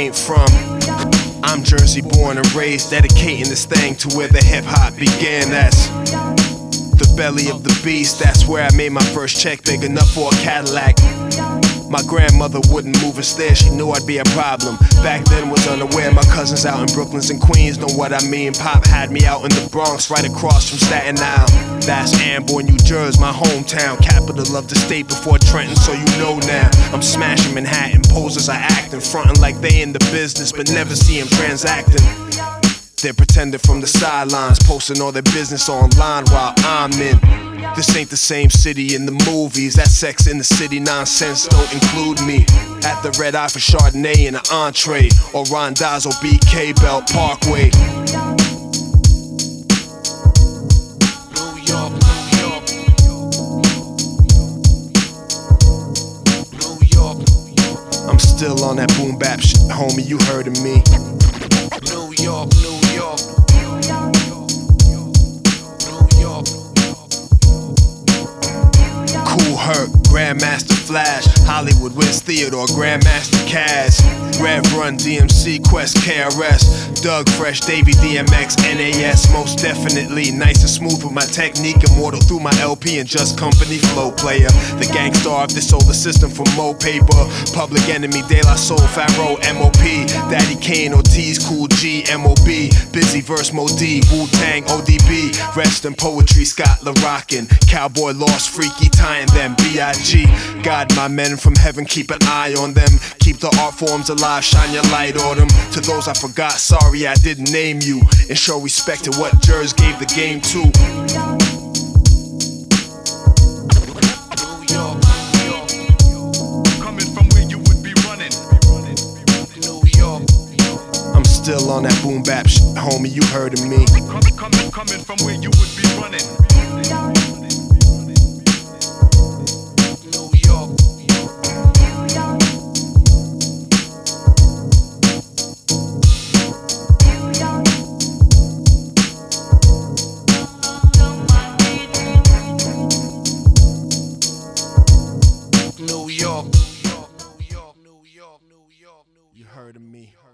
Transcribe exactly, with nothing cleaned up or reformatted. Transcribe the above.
ain't from. I'm Jersey born and raised, dedicating this thing to where the hip-hop began. That's the belly of the beast. That's where I made my first check, big enough for a Cadillac. My grandmother wouldn't move a stair, she knew I'd be a problem. Back then was unaware, my cousins out in Brooklyn and Queens know what I mean. Pop had me out in the Bronx, right across from Staten Island. That's Amboy, New Jersey, my hometown, capital of the state before Trenton, so you know now. I'm smashing Manhattan, posers are acting, frontin' like they in the business, but never see them transacting. They're pretending from the sidelines, posting all their business online while I'm in. This ain't the same city in the movies. That Sex in the City nonsense don't include me. At the Red Eye for Chardonnay and an entree, or Rondazzo B K Belt Parkway. New York, New York, New York. I'm still on that boom bap shit, homie, you heard of me. New York, New York, New York. Kool Herc, Grandmaster Flash, Hollywood Wiz Theodore, Grandmaster Caz, Rev Run, D M C, Quest, K R S, Doug Fresh, Davey, D M X, N A S. Most definitely nice and smooth with my technique, immortal through my L P and Just Company flow player. The gangstar of this solar system from Mo Paper, Public Enemy, De La Soul, Pharaoh, M O P, Daddy Kane, Ortiz, Cool G, M O B, Busy Verse, Mo D, Wu-Tang, O D B, Rest in Poetry, Scott LaRockin', Cowboy Lost, Freaky, tying them, B I G God, my men from heaven, keep an eye on them. Keep the art forms alive, shine your light on them. To those I forgot, sorry I didn't name you. And show respect to what Jers gave the game to. New York, New York. Coming from where you would be running. New York. I'm still on that boom bap shit, homie, you heard of me. Coming, coming from where you would be running. New York, New York, New York, New York, New York. You heard of me.